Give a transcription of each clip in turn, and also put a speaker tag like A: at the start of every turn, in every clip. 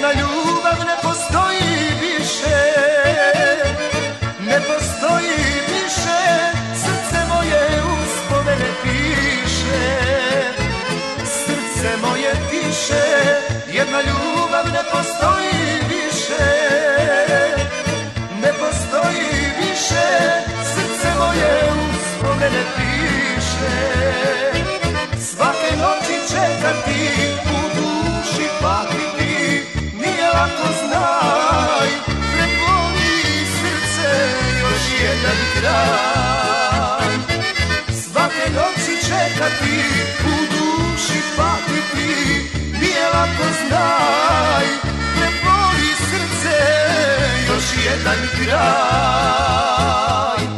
A: Jedna ljubav ne postoji više, ne postoji više, srce moje uspomene piše, srce moje piše, jedna ljubav ne postoji više, ne postoji više, srce moje uspomene piše, svake noći čekati, u duši patiti, nije lako znaj, preboli srce još jedan kraj. Svake noći čekati, u duši patiti, nije lako znaj, preboli srce još jedan kraj.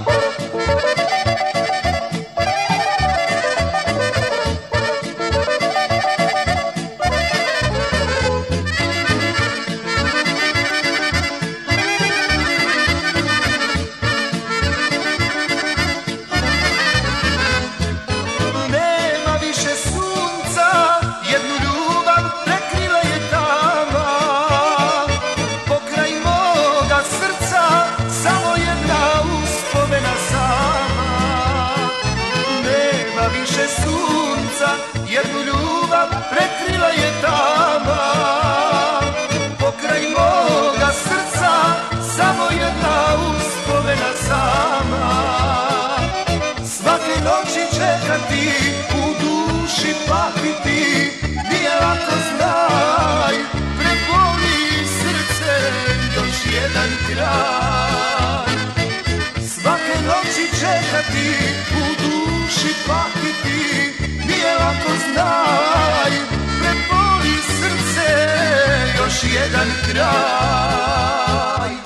A: Više sunca, jednu ljubav prekrila je tama, pokraj moga srca samo jedna uspomena sama. Svake noći čekati, u duši patiti, nije lako znaj, preboli srce još jedan kraj. Svake noći čekati, u duši patiti, nije lako znaj, preboli srce još jedan kraj.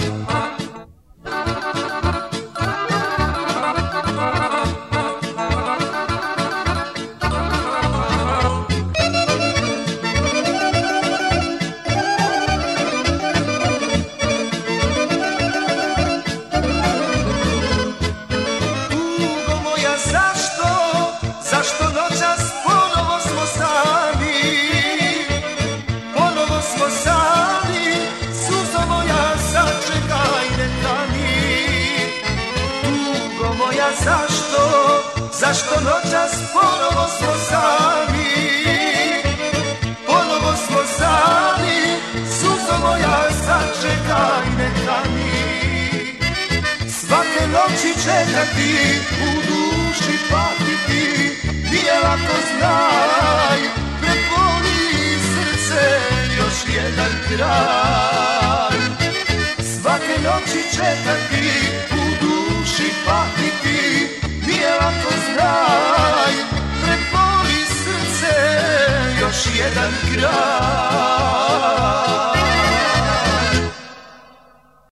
A: Zašto noćas ponovo smo sami, ponovo smo sami, suzo moja sačekaj neka mi. Tugo moja zašto noćas ponovo smo sami, ponovo smo sami, suzo moja sačekaj neka mi. Svake noći čekati, u duši patiti, nije lako znaj, preboli srce još jedan kraj. Svake noći čekati, u duši patiti, nije lako znaj, preboli srce još jedan kraj.